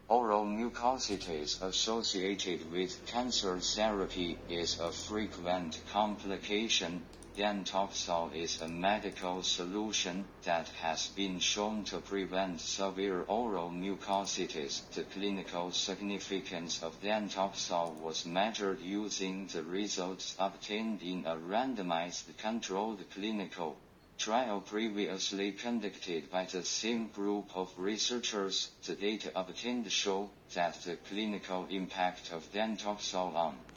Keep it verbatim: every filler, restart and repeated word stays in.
Oral mucositis associated with cancer therapy is a frequent complication. Dentoxal is a medical solution that has been shown to prevent severe oral mucositis. The clinical significance of Dentoxal was measured using the results obtained in a randomized controlled clinical trial previously conducted by the same group of researchers. The data obtained show that the clinical impact of Dentoxal on